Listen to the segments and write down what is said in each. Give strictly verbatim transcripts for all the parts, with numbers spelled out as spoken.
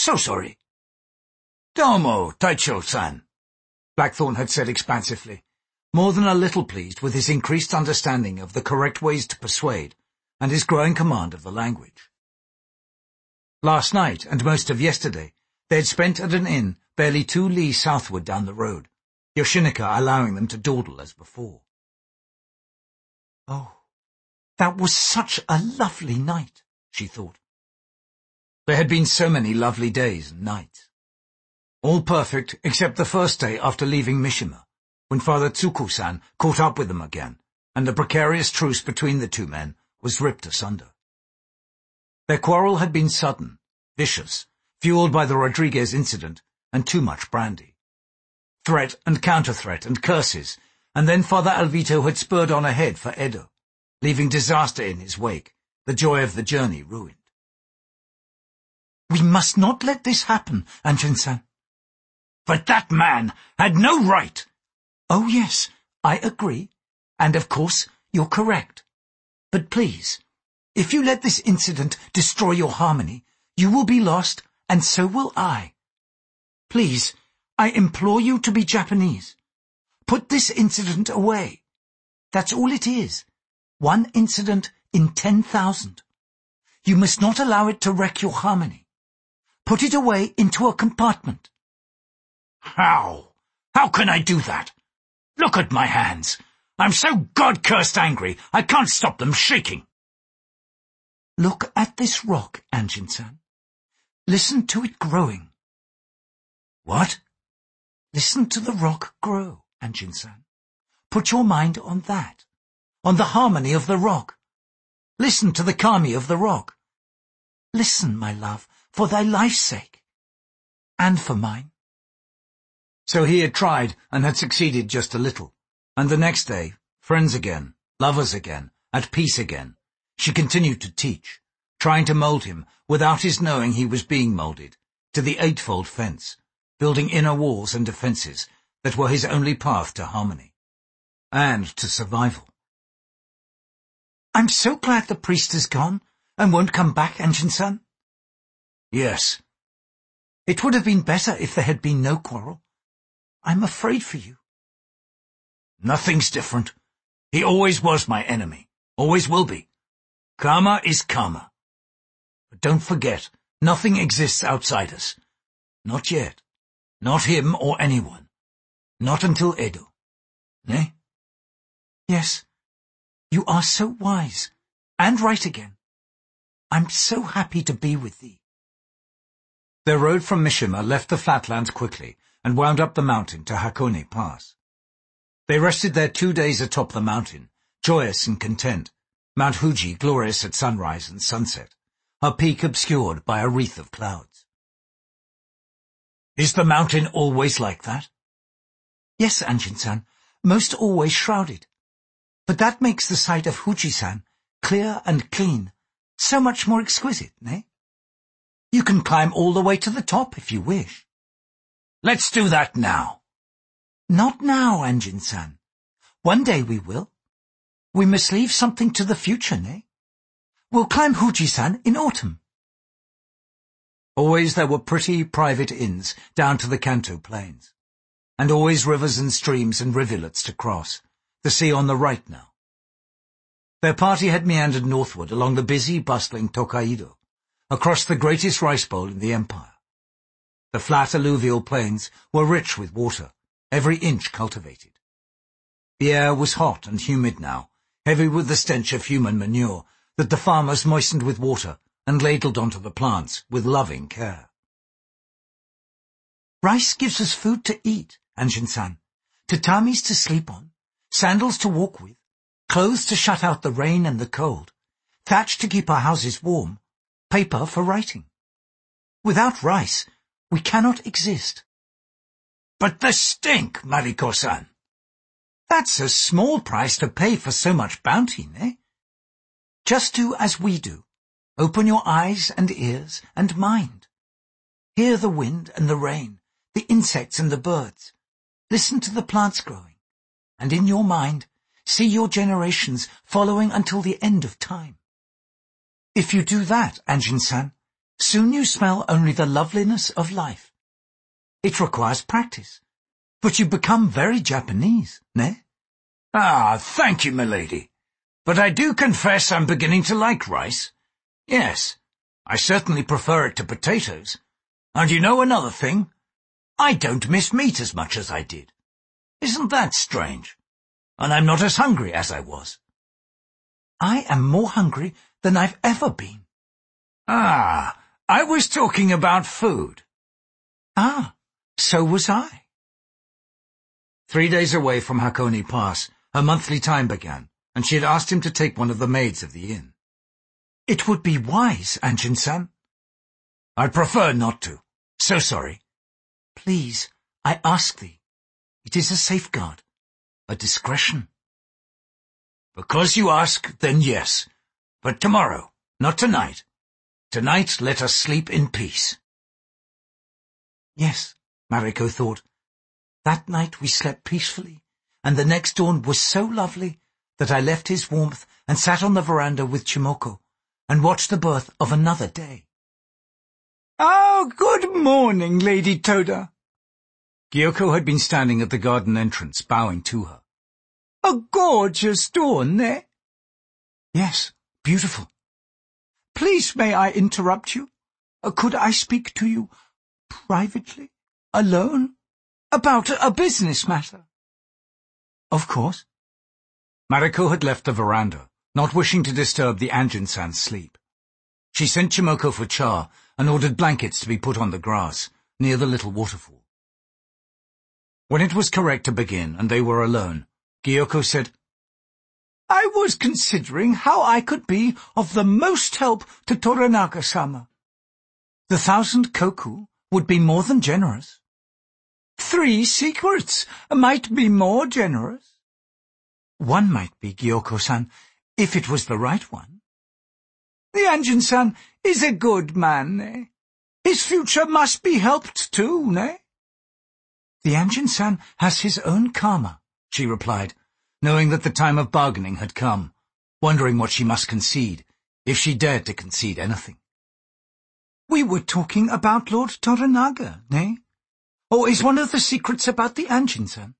So sorry. Domo, Taicho-san, Blackthorn had said expansively, more than a little pleased with his increased understanding of the correct ways to persuade and his growing command of the language. Last night and most of yesterday they had spent at an inn barely two li southward down the road, Yoshinika allowing them to dawdle as before. Oh, that was such a lovely night, she thought. There had been so many lovely days and nights. All perfect except the first day after leaving Mishima, when Father Tsuko-san caught up with them again, and the precarious truce between the two men was ripped asunder. Their quarrel had been sudden, vicious, fueled by the Rodriguez incident and too much brandy. Threat and counter-threat and curses, and then Father Alvito had spurred on ahead for Edo, leaving disaster in his wake, the joy of the journey ruined. We must not let this happen, Anjin-san. But that man had no right. Oh, yes, I agree. And, of course, you're correct. But please, if you let this incident destroy your harmony, you will be lost, and so will I. Please, I implore you to be Japanese. Put this incident away. That's all it is. One incident in ten thousand. You must not allow it to wreck your harmony. Put it away into a compartment. How? How can I do that? Look at my hands. I'm so God-cursed angry, I can't stop them shaking. Look at this rock, Anjin-san. Listen to it growing. What? Listen to the rock grow, Anjin-san. Put your mind on that, on the harmony of the rock. Listen to the kami of the rock. Listen, my love, for thy life's sake, and for mine. So he had tried and had succeeded just a little, and the next day, friends again, lovers again, at peace again, she continued to teach, trying to mould him, without his knowing he was being moulded, to the eightfold fence, building inner walls and defences that were his only path to harmony, and to survival. I'm so glad the priest is gone, and won't come back, Anjin-san. Yes. It would have been better if there had been no quarrel. I'm afraid for you. Nothing's different. He always was my enemy. Always will be. Karma is karma. But don't forget, nothing exists outside us. Not yet. Not him or anyone. Not until Edo. Eh? Yes. You are so wise. And right again. I'm so happy to be with thee. Their road from Mishima left the flatlands quickly and wound up the mountain to Hakone Pass. They rested there two days atop the mountain, joyous and content, Mount Fuji glorious at sunrise and sunset, her peak obscured by a wreath of clouds. Is the mountain always like that? Yes, Anjin-san, most always shrouded. But that makes the sight of Fuji-san clear and clean, so much more exquisite, eh? You can climb all the way to the top if you wish. Let's do that now. Not now, Anjin-san. One day we will. We must leave something to the future, ne? We'll climb Fuji-san in autumn. Always there were pretty private inns down to the Kanto plains, and always rivers and streams and rivulets to cross, the sea on the right now. Their party had meandered northward along the busy, bustling Tokaido, across the greatest rice bowl in the empire. The flat alluvial plains were rich with water, every inch cultivated. The air was hot and humid now, heavy with the stench of human manure that the farmers moistened with water and ladled onto the plants with loving care. Rice gives us food to eat, Anjin-san, tatamis to sleep on, sandals to walk with, clothes to shut out the rain and the cold, thatch to keep our houses warm, paper for writing. Without rice, we cannot exist. But the stink, Mariko-san! That's a small price to pay for so much bounty, eh? Just do as we do. Open your eyes and ears and mind. Hear the wind and the rain, the insects and the birds. Listen to the plants growing. And in your mind, see your generations following until the end of time. If you do that, Anjin-san, Soon you smell only the loveliness of life. It requires practice, but you become very Japanese, ne? Ah, thank you, milady. But I do confess I'm beginning to like rice. Yes, I certainly prefer it to potatoes. And you know another thing? I don't miss meat as much as I did. Isn't that strange? And I'm not as hungry as I was. I am more hungry than I've ever been. Ah, I was talking about food. Ah, so was I. Three days away from Hakone Pass, her monthly time began, and she had asked him to take one of the maids of the inn. It would be wise, Anjin-san. I'd prefer not to. So sorry. Please, I ask thee. It is a safeguard, a discretion. Because you ask, then yes. But tomorrow, not tonight. Tonight let us sleep in peace. Yes, Mariko thought. That night we slept peacefully, and the next dawn was so lovely that I left his warmth and sat on the veranda with Chimoko and watched the birth of another day. Oh, good morning, Lady Toda. Gyoko had been standing at the garden entrance, bowing to her. A gorgeous dawn, eh? Yes, beautiful. Please, may I interrupt you? Uh, could I speak to you privately, alone, about a business matter? Of course. Mariko had left the veranda, not wishing to disturb the Anjin-san's sleep. She sent Chimoko for cha and ordered blankets to be put on the grass, near the little waterfall. When it was correct to begin and they were alone, Gyoko said, I was considering how I could be of the most help to Toranaga-sama. The thousand koku would be more than generous. Three secrets might be more generous. One might be, Gyoko-san, if it was the right one. The Anjin-san is a good man, eh? His future must be helped too, ne? The Anjin-san has his own karma, she replied, knowing that the time of bargaining had come, wondering what she must concede, if she dared to concede anything. We were talking about Lord Toranaga, ne? Or is one of the secrets about the Anjin-san?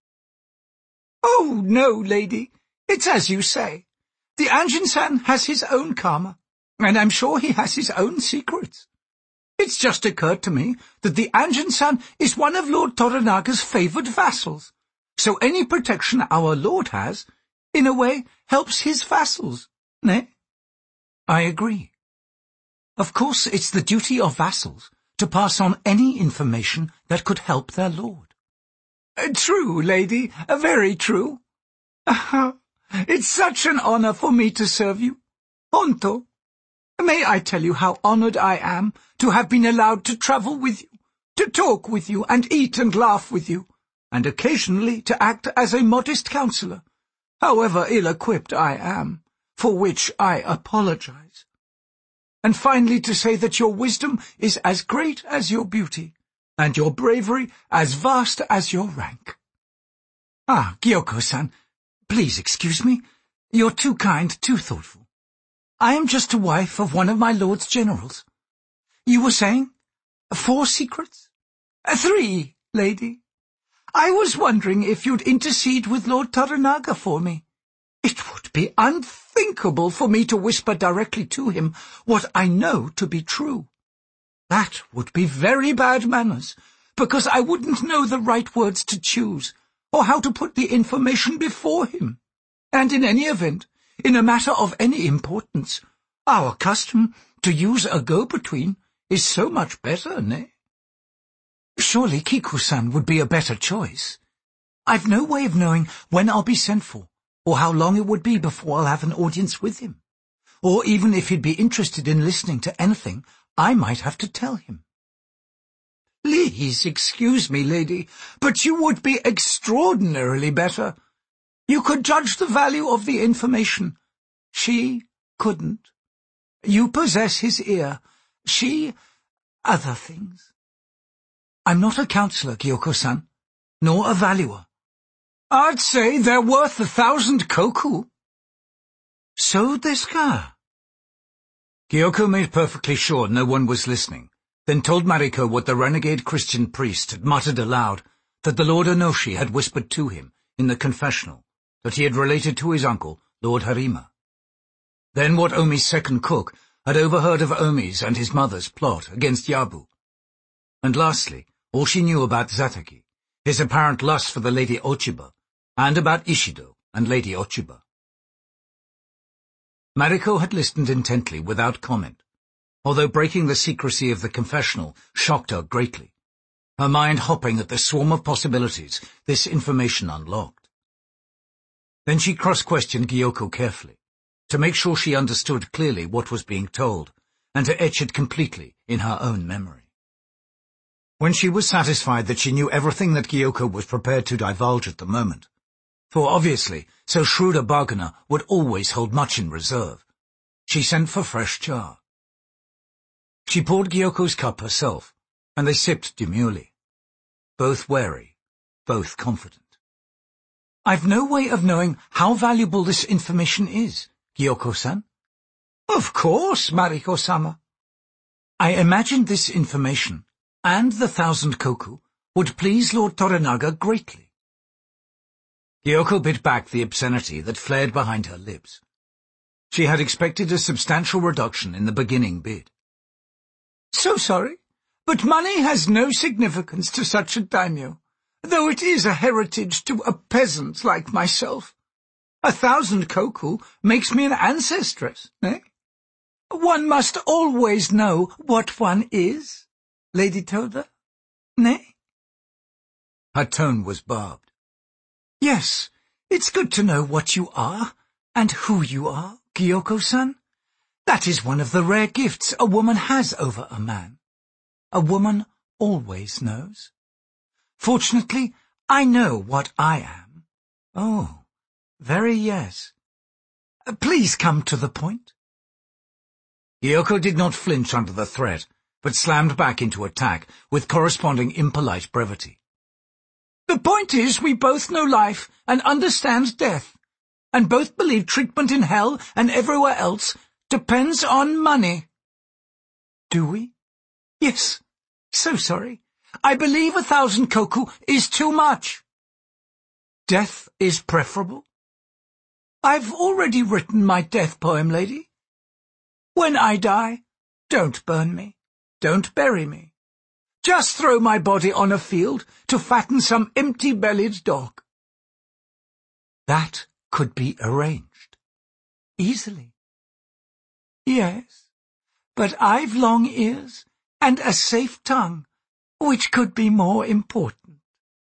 Oh, no, lady. It's as you say. The Anjin-san has his own karma, and I'm sure he has his own secrets. It's just occurred to me that the Anjin-san is one of Lord Toranaga's favoured vassals, so any protection our lord has, in a way, helps his vassals, ne? I agree. Of course, it's the duty of vassals to pass on any information that could help their lord. Uh, true, lady, uh, very true. Uh, it's such an honour for me to serve you. Honto. May I tell you how honoured I am to have been allowed to travel with you, to talk with you and eat and laugh with you, and occasionally to act as a modest counsellor, however ill-equipped I am, for which I apologize. And finally to say that your wisdom is as great as your beauty, and your bravery as vast as your rank. Ah, Gyoko-san, please excuse me. You're too kind, too thoughtful. I am just a wife of one of my lord's generals. You were saying? Four secrets? Uh, three, lady. I was wondering if you'd intercede with Lord Toranaga for me. It would be unthinkable for me to whisper directly to him what I know to be true. That would be very bad manners, because I wouldn't know the right words to choose, or how to put the information before him. And in any event, in a matter of any importance, our custom to use a go-between is so much better, ne? Surely Kiku-san would be a better choice. I've no way of knowing when I'll be sent for, or how long it would be before I'll have an audience with him. Or even if he'd be interested in listening to anything, I might have to tell him. Please excuse me, lady, but you would be extraordinarily better. You could judge the value of the information. She couldn't. You possess his ear. She, other things. I'm not a counsellor, Gyoko-san, nor a valuer. I'd say they're worth a thousand koku. So desu ka? Gyoko made perfectly sure no one was listening, then told Mariko what the renegade Christian priest had muttered aloud, that the Lord Onoshi had whispered to him in the confessional, that he had related to his uncle, Lord Harima. Then what Omi's second cook had overheard of Omi's and his mother's plot against Yabu. And lastly, all she knew about Zataki, his apparent lust for the Lady Ochiba, and about Ishido and Lady Ochiba. Mariko had listened intently without comment, although breaking the secrecy of the confessional shocked her greatly, her mind hopping at the swarm of possibilities this information unlocked. Then she cross-questioned Gyoko carefully, to make sure she understood clearly what was being told, and to etch it completely in her own memory. When she was satisfied that she knew everything that Gyoko was prepared to divulge at the moment, for obviously so shrewd a bargainer would always hold much in reserve, she sent for fresh cha. She poured Gyoko's cup herself, and they sipped demurely, both wary, both confident. "I've no way of knowing how valuable this information is, Gyoko-san." "Of course, Mariko-sama." "I imagined this information, and the thousand koku, would please Lord Toranaga greatly." Gyoko bit back the obscenity that flared behind her lips. She had expected a substantial reduction in the beginning bid. "So sorry, but money has no significance to such a daimyo, though it is a heritage to a peasant like myself. A thousand koku makes me an ancestress, eh? One must always know what one is, Lady Toda, nay?" Her tone was barbed. "Yes, it's good to know what you are, and who you are, Gyoko-san. That is one of the rare gifts a woman has over a man. A woman always knows. Fortunately, I know what I am." "Oh, very yes. Please come to the point." Gyoko did not flinch under the threat, but slammed back into attack with corresponding impolite brevity. "The point is we both know life and understand death, and both believe treatment in hell and everywhere else depends on money." "Do we?" "Yes. So sorry. I believe a thousand koku is too much." "Death is preferable?" "I've already written my death poem, lady. When I die, don't burn me, don't bury me. Just throw my body on a field to fatten some empty-bellied dog." "That could be arranged. Easily." "Yes, but I've long ears and a safe tongue, which could be more important."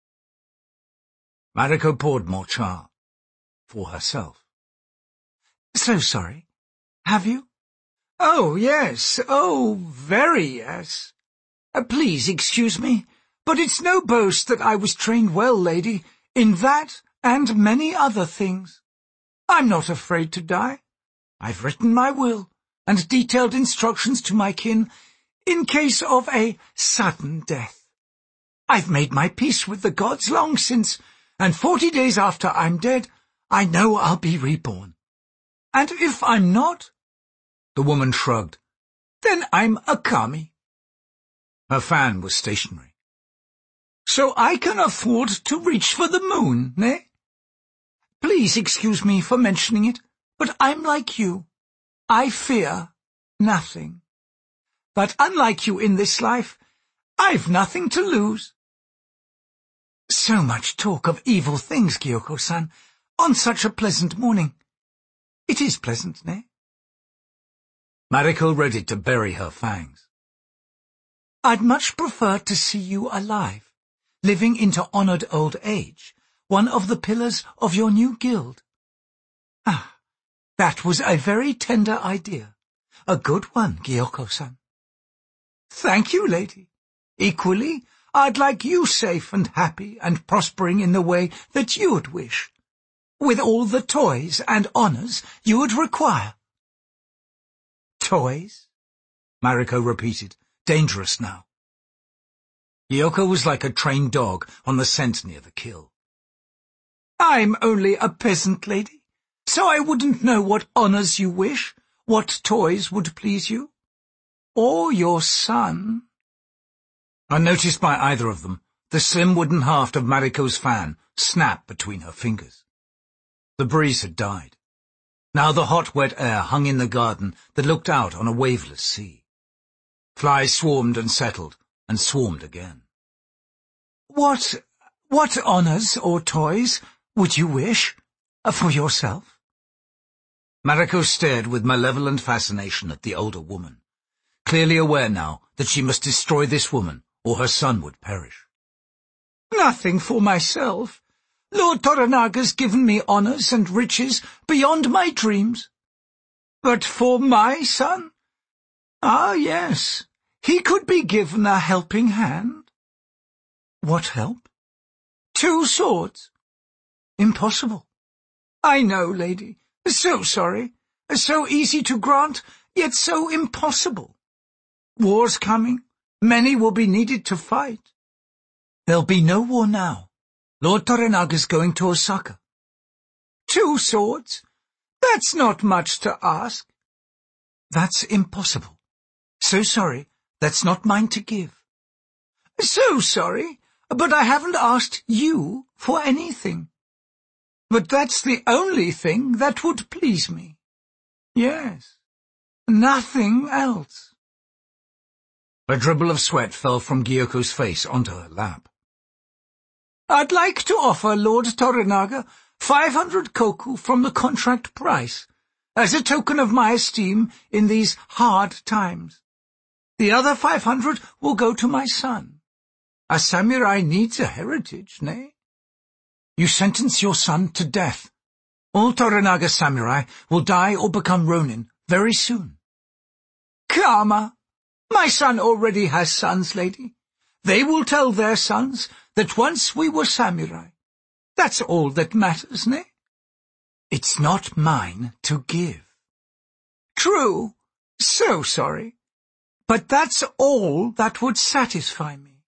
Mariko poured more cha. For herself. "So sorry. Have you?" "Oh, yes. Oh, very yes. Uh, please excuse me, but it's no boast that I was trained well, lady, in that and many other things. I'm not afraid to die. I've written my will and detailed instructions to my kin in case of a sudden death. I've made my peace with the gods long since, and forty days after I'm dead, I know I'll be reborn. And if I'm not," the woman shrugged, "then I'm a kami." Her fan was stationary. "So I can afford to reach for the moon, eh? Please excuse me for mentioning it, but I'm like you. I fear nothing. But unlike you in this life, I've nothing to lose." "So much talk of evil things, Gyoko-san, on such a pleasant morning. It is pleasant, nay?" Mariko ready to bury her fangs. "I'd much prefer to see you alive, living into honoured old age, one of the pillars of your new guild." "Ah, that was a very tender idea. A good one, Gyoko-san." "Thank you, lady. Equally, I'd like you safe and happy and prospering in the way that you'd wish, with all the toys and honours you would require." "Toys?" Mariko repeated, dangerous now. Gyoko was like a trained dog on the scent near the kill. "I'm only a peasant lady, so I wouldn't know what honours you wish, what toys would please you? Or your son?" Unnoticed by either of them, the slim wooden haft of Mariko's fan snapped between her fingers. The breeze had died. Now the hot, wet air hung in the garden that looked out on a waveless sea. Flies swarmed and settled, and swarmed again. "What, what honours or toys would you wish for yourself?" Mariko stared with malevolent fascination at the older woman, clearly aware now that she must destroy this woman or her son would perish. "Nothing for myself. Lord Toranaga's given me honours and riches beyond my dreams. But for my son? Ah, yes, he could be given a helping hand." "What help?" "Two swords." "Impossible." "I know, lady. So sorry. So easy to grant, yet so impossible. War's coming. Many will be needed to fight." "There'll be no war now. Lord Toranaga's going to Osaka." "Two swords? That's not much to ask." "That's impossible. So sorry, that's not mine to give." "So sorry, but I haven't asked you for anything. But that's the only thing that would please me. Yes, nothing else." A dribble of sweat fell from Gyoko's face onto her lap. "I'd like to offer Lord Toranaga five hundred koku from the contract price, as a token of my esteem in these hard times. The other five hundred will go to my son. A samurai needs a heritage, nay?" "You sentence your son to death. All Toranaga samurai will die or become ronin very soon." "Karma! My son already has sons, lady. They will tell their sons that once we were samurai. That's all that matters, nay?" "It's not mine to give." "True. So sorry. But that's all that would satisfy me."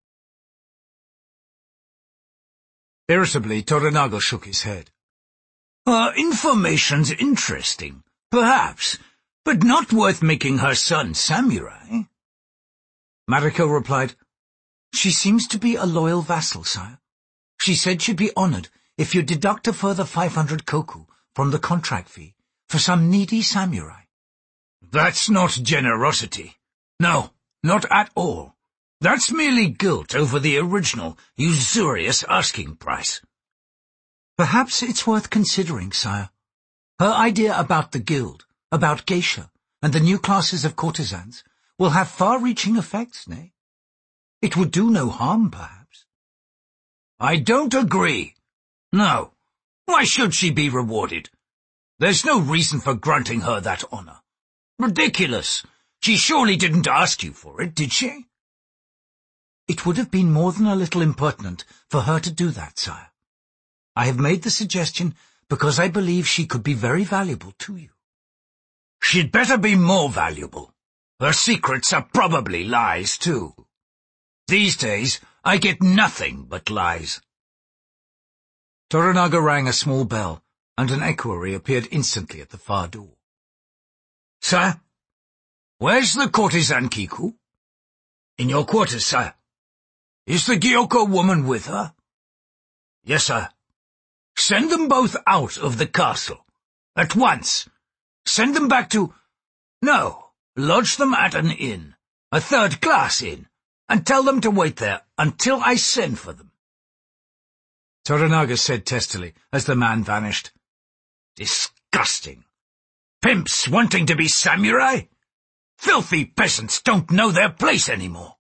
Irritably, Toranaga shook his head. "Her information's interesting, perhaps, but not worth making her son samurai." Mariko replied, "She seems to be a loyal vassal, sire. She said she'd be honoured if you deduct a further five hundred koku from the contract fee for some needy samurai." "That's not generosity. No, not at all. That's merely guilt over the original, usurious asking price." "Perhaps it's worth considering, sire. Her idea about the guild, about geisha, and the new classes of courtesans will have far-reaching effects, nay? It would do no harm, perhaps." "I don't agree. No. Why should she be rewarded? There's no reason for granting her that honour. Ridiculous. She surely didn't ask you for it, did she?" "It would have been more than a little impertinent for her to do that, sire. I have made the suggestion because I believe she could be very valuable to you." "She'd better be more valuable. Her secrets are probably lies, too. These days, I get nothing but lies." Toranaga rang a small bell, and an equerry appeared instantly at the far door. "Sire? Where's the courtesan Kiku?" "In your quarters, sire." "Is the Gyoko woman with her?" "Yes, sir." "Send them both out of the castle. At once. Send them back to... No, lodge them at an inn, a third-class inn, and tell them to wait there until I send for them." Toranaga said testily as the man vanished. "Disgusting. Pimps wanting to be samurai? Filthy peasants don't know their place anymore."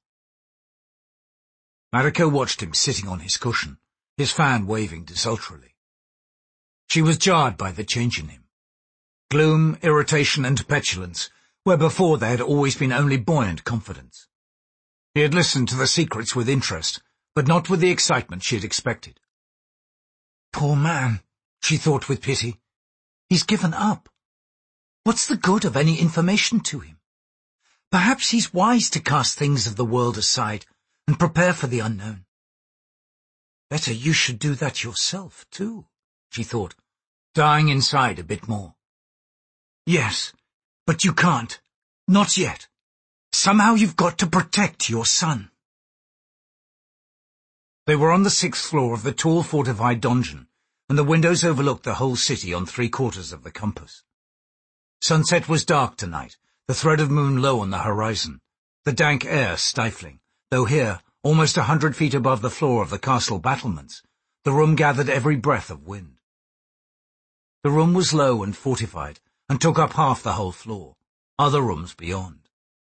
Mariko watched him sitting on his cushion, his fan waving desultorily. She was jarred by the change in him. Gloom, irritation, and petulance, where before there had always been only buoyant confidence. He had listened to the secrets with interest, but not with the excitement she had expected. "Poor man," she thought with pity. "He's given up. What's the good of any information to him? Perhaps he's wise to cast things of the world aside and prepare for the unknown." "Better you should do that yourself, too," she thought, dying inside a bit more. "Yes, But you can't. Not yet. Somehow you've got to protect your son. They were on the sixth floor of the tall fortified donjon, and the windows overlooked the whole city on three quarters of the compass. Sunset was dark tonight, the thread of moon low on the horizon, the dank air stifling, though here, almost a hundred feet above the floor of the castle battlements, the room gathered every breath of wind. The room was low and fortified, and took up half the whole floor, other rooms beyond.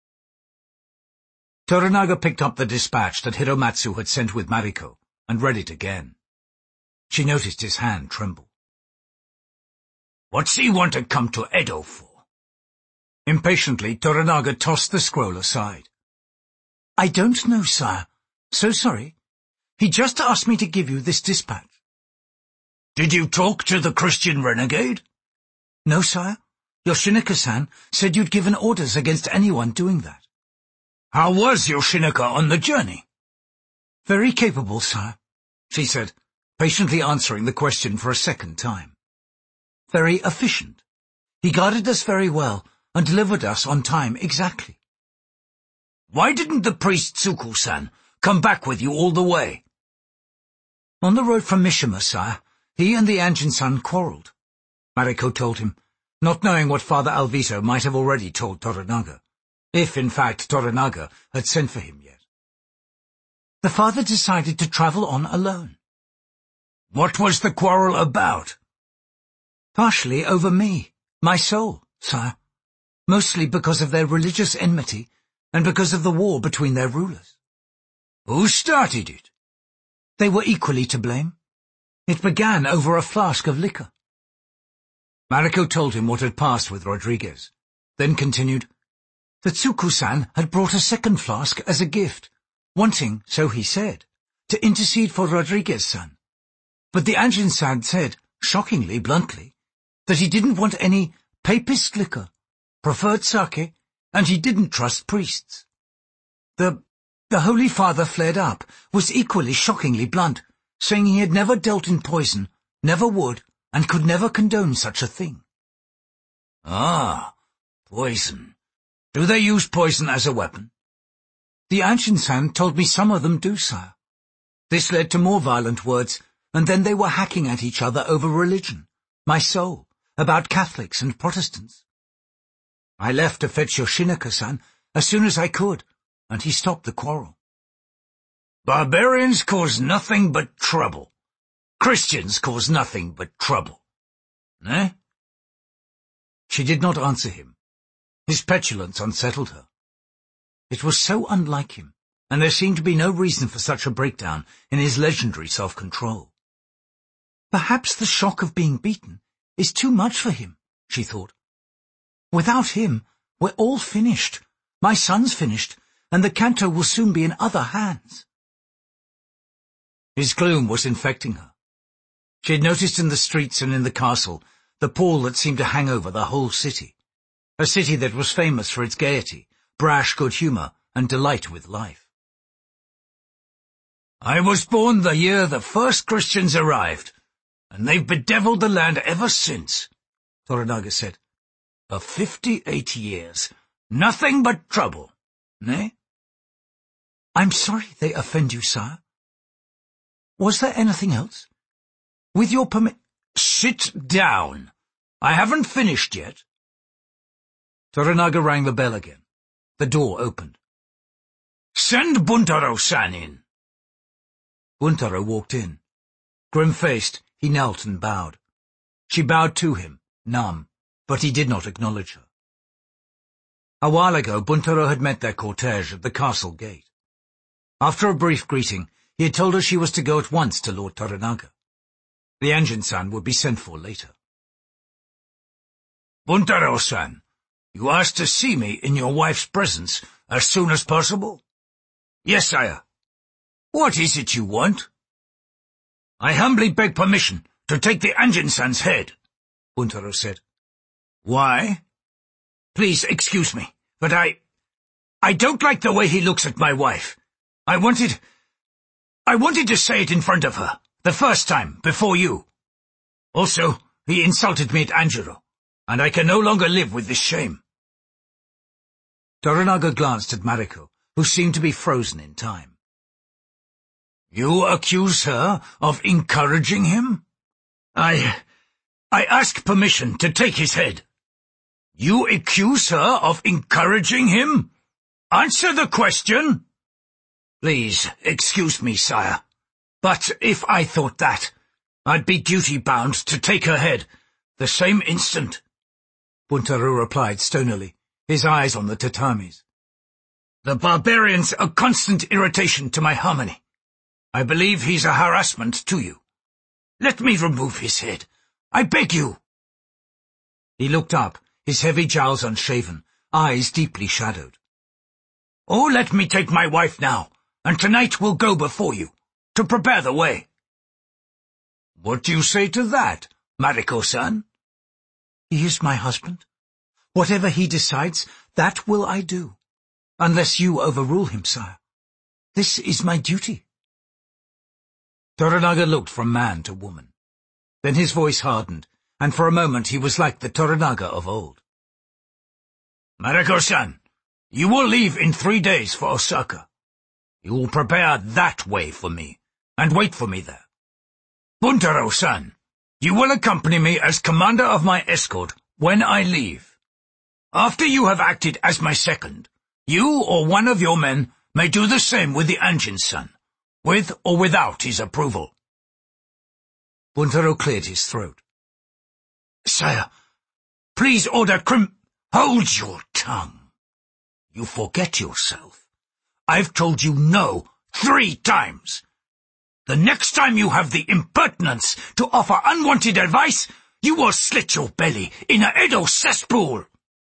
Toranaga picked up the dispatch that Hiromatsu had sent with Mariko, and read it again. She noticed his hand tremble. "What's he want to come to Edo for?" Impatiently, Toranaga tossed the scroll aside. "I don't know, sire. So sorry. He just asked me to give you this dispatch." "Did you talk to the Christian renegade?" "No, sire. Yoshinaka-san said you'd given orders against anyone doing that." "How was Yoshinaka on the journey?" "Very capable, sire," she said, patiently answering the question for a second time. "Very efficient. He guarded us very well and delivered us on time exactly." "Why didn't the priest Tsuku-san come back with you all the way?" "On the road from Mishima, sire, he and the Anjin-san quarreled," Mariko told him, not knowing what Father Alvito might have already told Toranaga, if in fact Toranaga had sent for him yet. The father decided to travel on alone. "What was the quarrel about?" "Partially over me, my soul, sire. Mostly because of their religious enmity and because of the war between their rulers." "Who started it?" "They were equally to blame. It began over a flask of liquor." Mariko told him what had passed with Rodriguez, then continued, "The Tsuku-san had brought a second flask as a gift, wanting, so he said, to intercede for Rodriguez-san. But the Anjin-san said, shockingly bluntly, that he didn't want any papist liquor, preferred sake, and he didn't trust priests. The, the Holy Father flared up, was equally shockingly blunt, saying he had never dealt in poison, never would, and could never condone such a thing." "Ah, poison. Do they use poison as a weapon?" "The Anjin-san told me some of them do, sire. This led to more violent words, and then they were hacking at each other over religion, my soul, about Catholics and Protestants. I left to fetch Yoshinaka-san as soon as I could, and he stopped the quarrel." "Barbarians cause nothing but trouble. Christians cause nothing but trouble. Eh?" She did not answer him. His petulance unsettled her. It was so unlike him, and there seemed to be no reason for such a breakdown in his legendary self-control. Perhaps the shock of being beaten is too much for him, she thought. Without him, we're all finished. My son's finished, and the canto will soon be in other hands. His gloom was infecting her. She had noticed in the streets and in the castle the pall that seemed to hang over the whole city, a city that was famous for its gaiety, brash good humour, and delight with life. "I was born the year the first Christians arrived, and they've bedeviled the land ever since," Toranaga said. "For fifty-eight years, nothing but trouble, eh?" "I'm sorry they offend you, sire. Was there anything else? With your permi— "Sit down. I haven't finished yet." Toranaga rang the bell again. The door opened. "Send Buntaro-san in." Buntaro walked in. Grim-faced, he knelt and bowed. She bowed to him, numb, but he did not acknowledge her. A while ago, Buntaro had met their cortege at the castle gate. After a brief greeting, he had told her she was to go at once to Lord Toranaga. The Anjin-san would be sent for later. "Buntaro-san, you asked to see me in your wife's presence as soon as possible?" "Yes, sire." "What is it you want?" "I humbly beg permission to take the Anjin-san's head," Buntaro said. "Why?" "Please excuse me, but I... I don't like the way he looks at my wife. I wanted... I wanted to say it in front of her, the first time, before you. Also, he insulted me at Anjiro, and I can no longer live with this shame. Toranaga glanced at Mariko, who seemed to be frozen in time. You accuse her of encouraging him? I... I ask permission to take his head. You accuse her of encouraging him? Answer the question. Please, excuse me, sire, but if I thought that, I'd be duty-bound to take her head the same instant. Buntaro replied stonily, his eyes on the tatamis. The barbarian's a constant irritation to my harmony. I believe he's a harassment to you. Let me remove his head. I beg you. He looked up, his heavy jowls unshaven, eyes deeply shadowed. Oh, let me take my wife now, and tonight we'll go before you, to prepare the way. What do you say to that, Mariko-san? He is my husband. Whatever he decides, that will I do, unless you overrule him, sire. This is my duty. Toranaga looked from man to woman. Then his voice hardened, and for a moment he was like the Toranaga of old. Mariko-san, you will leave in three days for Osaka. You will prepare that way for me, and wait for me there. Buntaro-san, you will accompany me as commander of my escort when I leave. After you have acted as my second, you or one of your men may do the same with the Anjin-san, with or without his approval. Buntaro cleared his throat. Sire, please order Crim... Hold your tongue. You forget yourself. I've told you no three times. The next time you have the impertinence to offer unwanted advice, you will slit your belly in a Edo cesspool.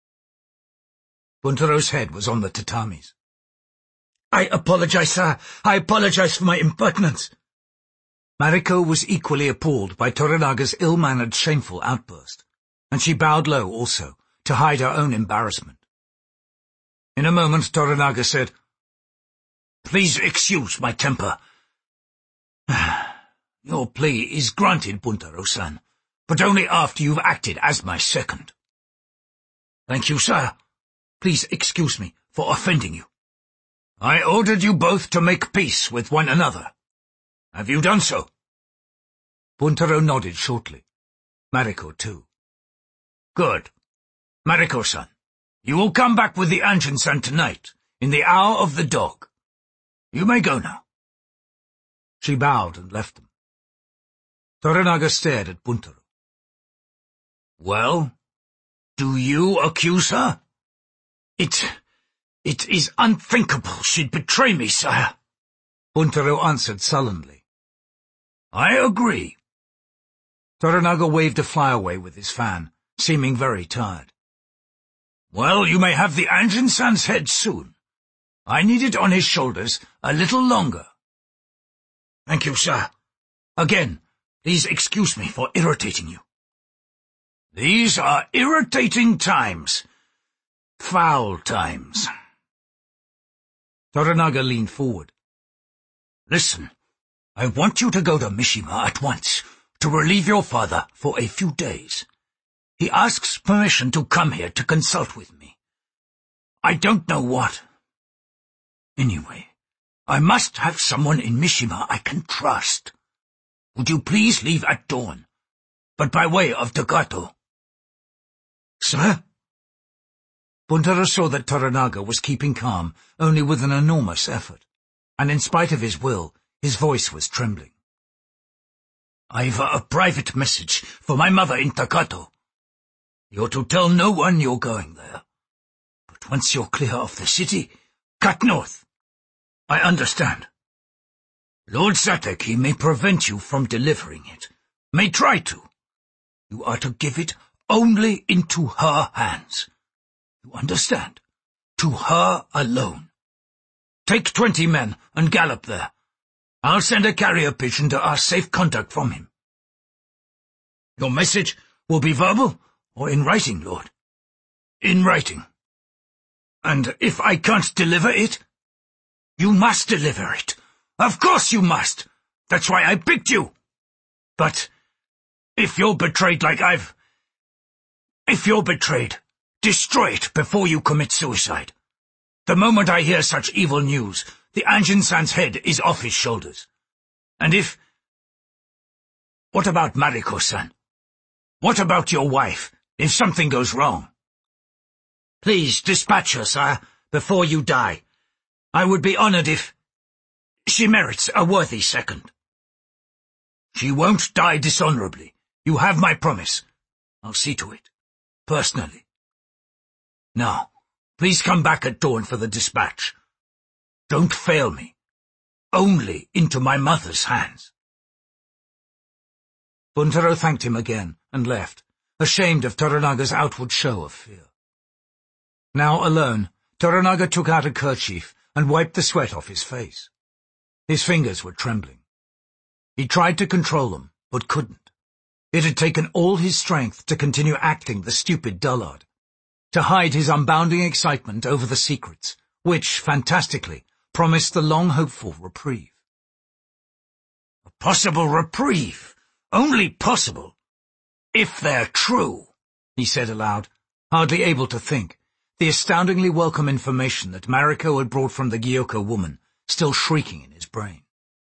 Buntaro's head was on the tatamis. I apologize, sir. I apologize for my impertinence. Mariko was equally appalled by Toranaga's ill-mannered, shameful outburst, and she bowed low also, to hide her own embarrassment. In a moment Toranaga said, Please excuse my temper. Your plea is granted, Buntaro-san, but only after you've acted as my second. Thank you, sire. Please excuse me for offending you. I ordered you both to make peace with one another. Have you done so? Buntaro nodded shortly. Mariko, too. Good. Mariko-san, you will come back with the Anjin-san tonight, in the hour of the dog. You may go now. She bowed and left them. Toranaga stared at Buntaro. Well, do you accuse her? It... it is unthinkable she'd betray me, sire. Buntaro answered sullenly. I agree. Toranaga waved a flyaway with his fan, seeming very tired. Well, you may have the Anjin-san's head soon. I need it on his shoulders a little longer. Thank you, sir. Again, please excuse me for irritating you. These are irritating times. Foul times. Toranaga leaned forward. Listen, I want you to go to Mishima at once to relieve your father for a few days. He asks permission to come here to consult with me. I don't know what. Anyway, I must have someone in Mishima I can trust. Would you please leave at dawn, but by way of Takato? Sir? Buntaro saw that Toranaga was keeping calm only with an enormous effort, and in spite of his will, his voice was trembling. I've a private message for my mother in Takato. You're to tell no one you're going there. But once you're clear of the city, cut north. I understand. Lord Sateki may prevent you from delivering it, may try to. You are to give it only into her hands. You understand? To her alone. Take twenty men and gallop there. I'll send a carrier pigeon to ask safe contact from him. Your message will be verbal or in writing, Lord? In writing. And if I can't deliver it? You must deliver it. Of course you must. That's why I picked you. But if you're betrayed like I've... If you're betrayed, destroy it before you commit suicide. The moment I hear such evil news, the Anjin-san's head is off his shoulders. And if... What about Mariko-san? What about your wife, if something goes wrong? Please dispatch her, sire, before you die. I would be honored if... She merits a worthy second. She won't die dishonorably. You have my promise. I'll see to it. Personally. Now, please come back at dawn for the dispatch. Don't fail me. Only into my mother's hands. Buntaro thanked him again and left, ashamed of Toranaga's outward show of fear. Now alone, Toranaga took out a kerchief and wiped the sweat off his face. His fingers were trembling. He tried to control them, but couldn't. It had taken all his strength to continue acting the stupid dullard, to hide his unbounding excitement over the secrets, which, fantastically, promised the long-hoped-for reprieve. A possible reprieve, only possible, if they're true, he said aloud, hardly able to think, the astoundingly welcome information that Mariko had brought from the Gyoko woman still shrieking in his brain.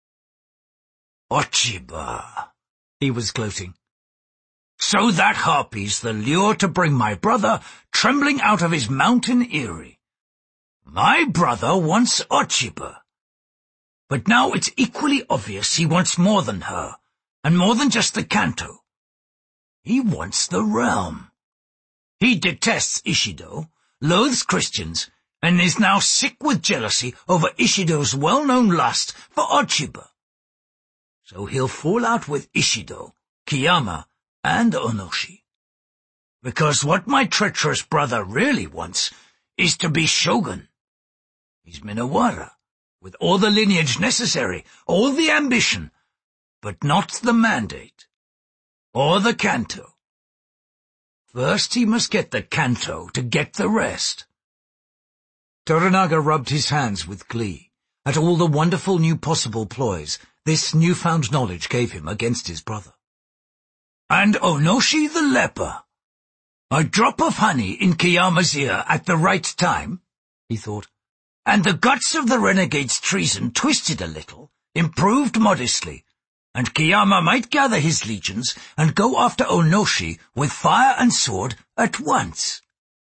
Ochiba, he was gloating. So that harpy's the lure to bring my brother trembling out of his mountain eyrie. My brother wants Ochiba. But now it's equally obvious he wants more than her, and more than just the Kanto. He wants the realm. He detests Ishido, loathes Christians, and is now sick with jealousy over Ishido's well-known lust for Ochiba. So he'll fall out with Ishido, Kiyama, and Onoshi. Because what my treacherous brother really wants is to be shogun. He's Minowara, with all the lineage necessary, all the ambition, but not the mandate, or the Kanto. First he must get the Kanto to get the rest. Toranaga rubbed his hands with glee at all the wonderful new possible ploys this newfound knowledge gave him against his brother. And Onoshi the leper. A drop of honey in Kiyama's ear at the right time, he thought, and the guts of the renegade's treason twisted a little, improved modestly, and Kiyama might gather his legions and go after Onoshi with fire and sword at once.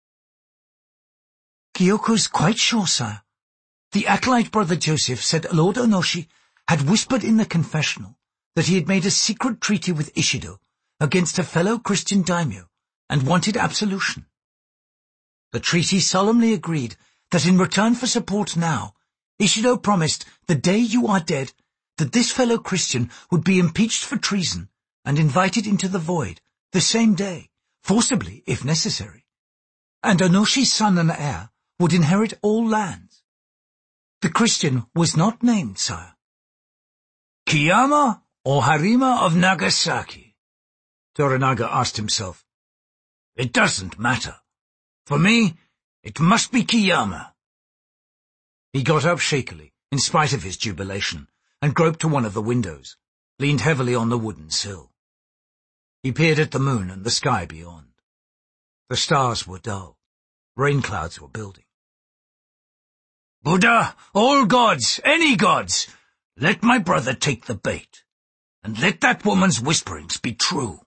Gyoko's quite sure, sire. The acolyte brother Joseph said Lord Onoshi had whispered in the confessional that he had made a secret treaty with Ishido against a fellow Christian daimyo and wanted absolution. The treaty solemnly agreed that in return for support now, Ishido promised the day you are dead that this fellow Christian would be impeached for treason and invited into the void the same day, forcibly if necessary, and Onoshi's son and heir would inherit all lands. The Christian was not named, sire. Kiyama or Harima of Nagasaki? Toranaga asked himself. It doesn't matter. For me, it must be Kiyama. He got up shakily, in spite of his jubilation, and groped to one of the windows, leaned heavily on the wooden sill. He peered at the moon and the sky beyond. The stars were dull. Rain clouds were building. Buddha, all gods, any gods, let my brother take the bait, and let that woman's whisperings be true.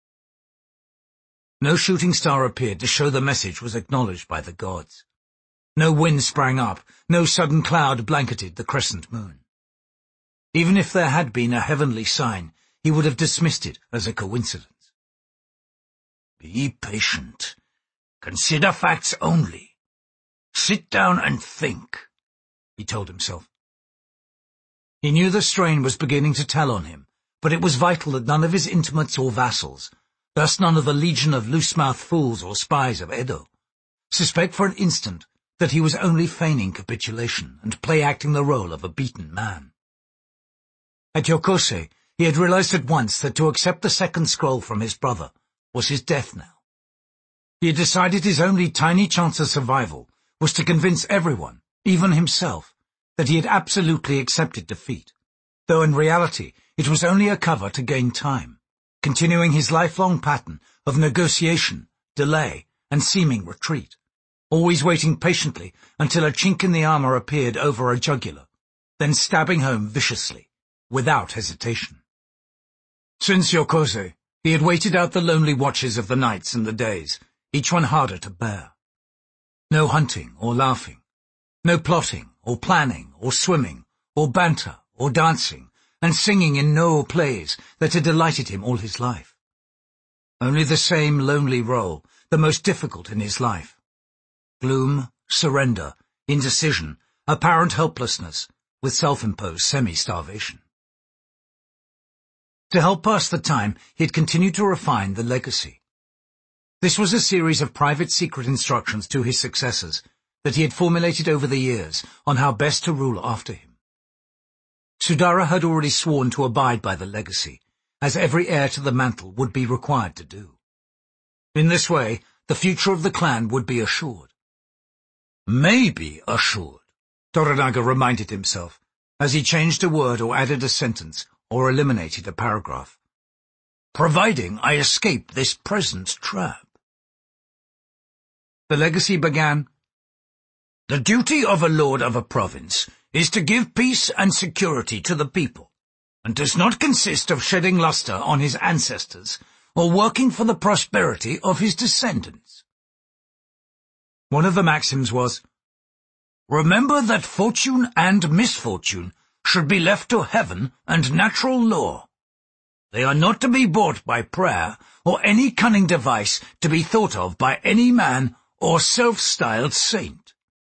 No shooting star appeared to show the message was acknowledged by the gods. No wind sprang up, no sudden cloud blanketed the crescent moon. Even if there had been a heavenly sign, he would have dismissed it as a coincidence. Be patient. Consider facts only. Sit down and think, he told himself. He knew the strain was beginning to tell on him, but it was vital that none of his intimates or vassals, thus none of the legion of loose-mouthed fools or spies of Edo, suspect for an instant that he was only feigning capitulation and play-acting the role of a beaten man. At Yokose, he had realized at once that to accept the second scroll from his brother was his death knell. He had decided his only tiny chance of survival was to convince everyone, even himself, that he had absolutely accepted defeat, though in reality it was only a cover to gain time, continuing his lifelong pattern of negotiation, delay, and seeming retreat, always waiting patiently until a chink in the armor appeared over a jugular, then stabbing home viciously, without hesitation. Since Yokoze, he had waited out the lonely watches of the nights and the days, each one harder to bear. No hunting or laughing, no plotting or planning or swimming or banter or dancing and singing in no plays that had delighted him all his life. Only the same lonely role, the most difficult in his life. Gloom, surrender, indecision, apparent helplessness, with self-imposed semi-starvation. To help pass the time, he had continued to refine the legacy. This was a series of private secret instructions to his successors that he had formulated over the years on how best to rule after him. Sudara had already sworn to abide by the legacy, as every heir to the mantle would be required to do. In this way, the future of the clan would be assured. Maybe assured, Toranaga reminded himself, as he changed a word or added a sentence or eliminated a paragraph. Providing I escape this present trap. The legacy began, The duty of a lord of a province is to give peace and security to the people, and does not consist of shedding luster on his ancestors or working for the prosperity of his descendants. One of the maxims was, Remember that fortune and misfortune should be left to heaven and natural law. They are not to be bought by prayer or any cunning device to be thought of by any man or self-styled saint.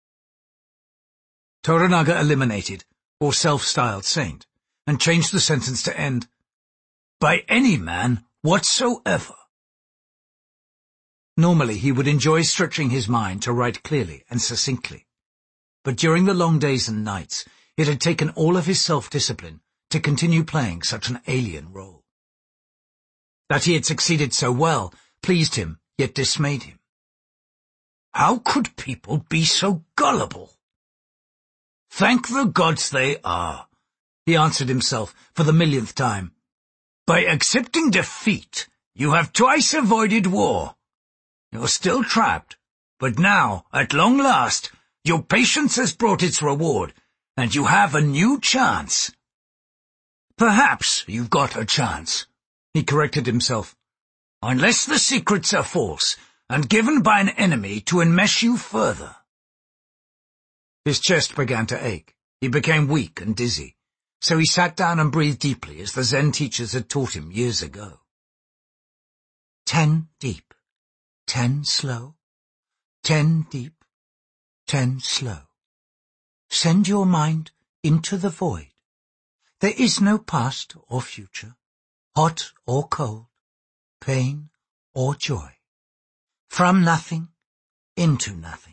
Toranaga eliminated, or self-styled saint, and changed the sentence to end, by any man whatsoever. Normally he would enjoy stretching his mind to write clearly and succinctly, but during the long days and nights it had taken all of his self-discipline to continue playing such an alien role. That he had succeeded so well pleased him, yet dismayed him. How could people be so gullible? Thank the gods they are, he answered himself for the millionth time. By accepting defeat, you have twice avoided war. You're still trapped, but now, at long last, your patience has brought its reward, and you have a new chance. Perhaps you've got a chance, he corrected himself, unless the secrets are false and given by an enemy to enmesh you further. His chest began to ache. He became weak and dizzy, so he sat down and breathed deeply as the Zen teachers had taught him years ago. Ten deep, ten slow, ten deep, ten slow. Send your mind into the void. There is no past or future, hot or cold, pain or joy. From nothing into nothing.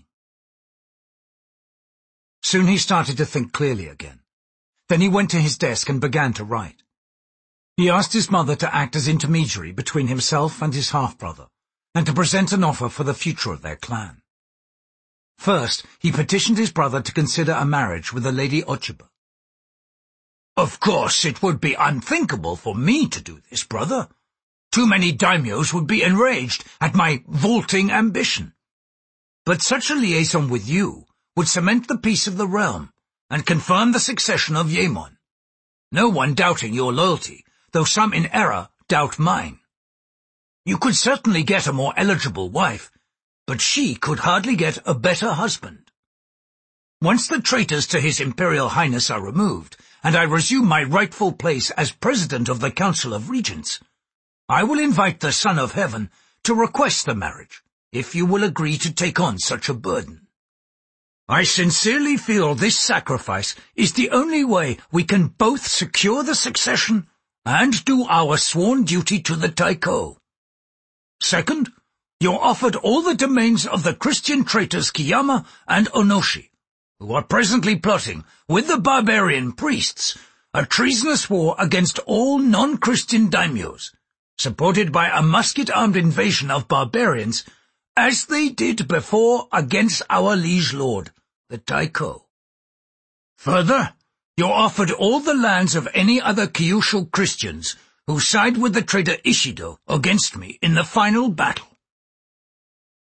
Soon he started to think clearly again. Then he went to his desk and began to write. He asked his mother to act as intermediary between himself and his half-brother, and to present an offer for the future of their clan. First, he petitioned his brother to consider a marriage with the Lady Ochiba. Of course, it would be unthinkable for me to do this, brother. Too many daimyos would be enraged at my vaulting ambition. But such a liaison with you would cement the peace of the realm and confirm the succession of Yaemon. No one doubting your loyalty, though some in error doubt mine. You could certainly get a more eligible wife, but she could hardly get a better husband. Once the traitors to His Imperial Highness are removed, and I resume my rightful place as President of the Council of Regents, I will invite the Son of Heaven to request the marriage, if you will agree to take on such a burden. I sincerely feel this sacrifice is the only way we can both secure the succession and do our sworn duty to the Taiko. Second, you're offered all the domains of the Christian traitors Kiyama and Onoshi, who are presently plotting, with the barbarian priests, a treasonous war against all non-Christian daimyos, supported by a musket-armed invasion of barbarians, as they did before against our liege lord, the Taiko. Further, you're offered all the lands of any other Kyushu Christians who side with the traitor Ishido against me in the final battle.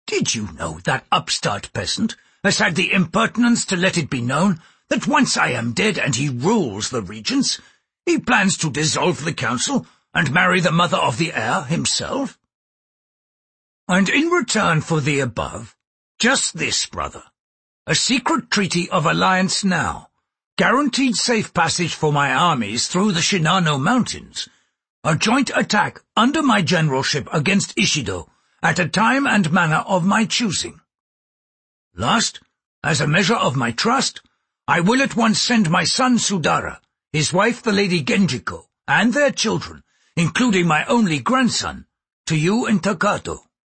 Did you know that upstart peasant has had the impertinence to let it be known that once I am dead and he rules the regents, he plans to dissolve the council and marry the mother of the heir himself? And in return for the above, just this, brother, a secret treaty of alliance now, guaranteed safe passage for my armies through the Shinano Mountains, a joint attack under my generalship against Ishido at a time and manner of my choosing. Last, as a measure of my trust, I will at once send my son Sudara, his wife the Lady Genjiko, and their children, including my only grandson, to you in Takato.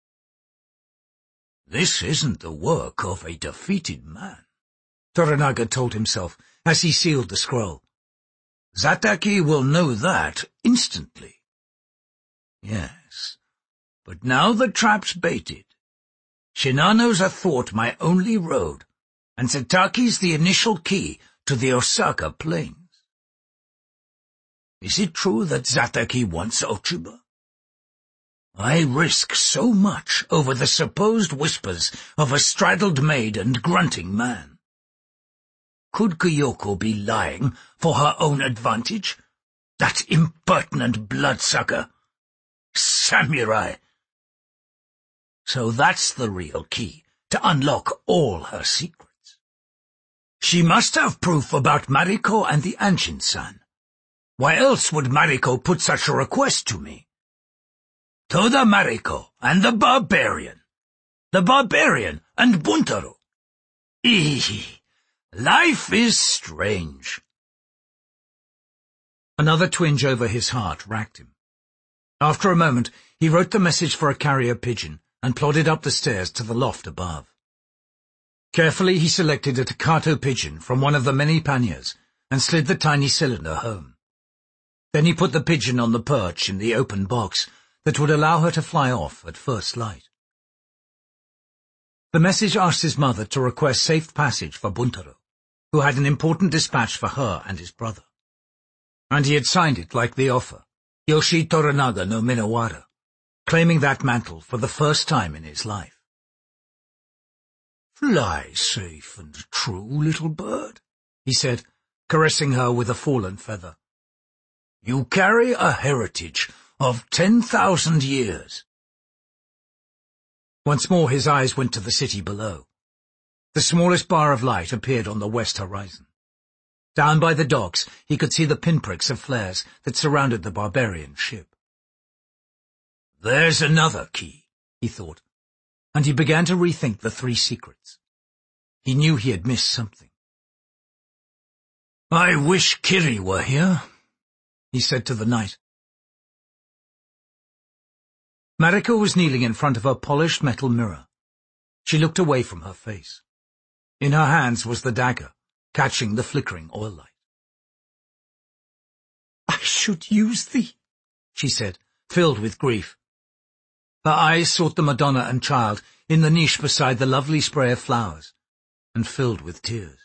This isn't the work of a defeated man, Toranaga told himself as he sealed the scroll. Zataki will know that instantly. Yes, but now the trap's baited. Shinano's athwart my only road, and Sataki's the initial key to the Osaka plains. Is it true that Zataki wants Ochiba? I risk so much over the supposed whispers of a straddled maid and grunting man. Could Kyoko be lying for her own advantage? That impertinent bloodsucker! Samurai! So that's the real key to unlock all her secrets. She must have proof about Mariko and the Anshin-san. Why else would Mariko put such a request to me? To the Mariko and the barbarian. The barbarian and Buntaro. Eehee. Life is strange. Another twinge over his heart racked him. After a moment, he wrote the message for a carrier pigeon and plodded up the stairs to the loft above. Carefully he selected a Takato pigeon from one of the many panniers and slid the tiny cylinder home. Then he put the pigeon on the perch in the open box that would allow her to fly off at first light. The message asked his mother to request safe passage for Buntaro, who had an important dispatch for her and his brother. And he had signed it like the offer, Yoshi Toranaga no Minowara, claiming that mantle for the first time in his life. Fly safe and true, little bird, he said, caressing her with a fallen feather. You carry a heritage of ten thousand years. Once more his eyes went to the city below. The smallest bar of light appeared on the west horizon. Down by the docks he could see the pinpricks of flares that surrounded the barbarian ship. There's another key, he thought, and he began to rethink the three secrets. He knew he had missed something. I wish Kiri were here, he said to the night. Mariko was kneeling in front of her polished metal mirror. She looked away from her face. In her hands was the dagger, catching the flickering oil light. I should use thee, she said, filled with grief. Her eyes sought the Madonna and Child in the niche beside the lovely spray of flowers, and filled with tears.